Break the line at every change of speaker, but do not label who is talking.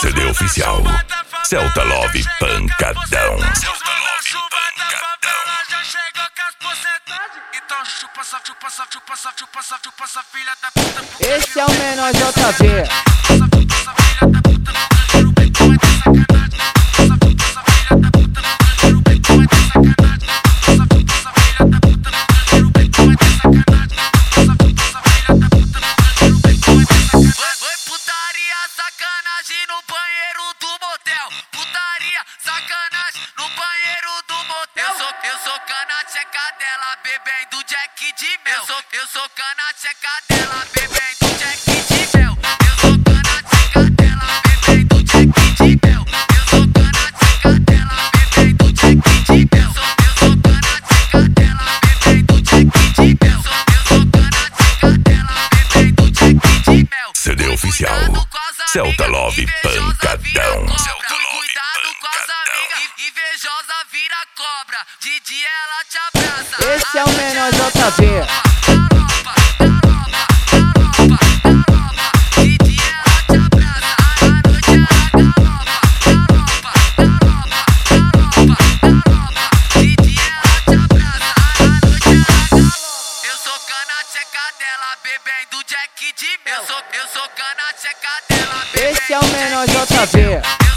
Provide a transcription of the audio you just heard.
CD oficial Celta Love Pancadão.
Já chegou com as porcentagens. Então chupa essa, chupa essa, chupa essa, chupa essa, chupa essa filha da puta.
Esse é o menor JV.
Sacanagem no banheiro do motel. Putaria, sacanagem no banheiro do motel. Eu sou cana tcheca dela, bebendo Jack de mel. Eu sou cana tcheca dela, bebendo Jack de mel. Eu sou cana tcheca dela, bebendo Jack de mel. Eu sou cana tcheca dela, bebendo Jack de mel. Eu sou cana tcheca dela, bebendo Jack de mel. Eu sou cana tcheca dela, bebendo Jack de mel.
CD oficial Celta Love Pancadão.
Cuidado com as amigas, invejosa vira cobra. De dia ela te abraça.
Esse é o menor JV.
De dia ela te abraça. À noite ela de dia ela te abraça. À noite ela galopa. Eu sou cana tcheca dela, bebendo Jack de mel. Eu sou cana tcheca dela, bebendo
Esse é o menor JV.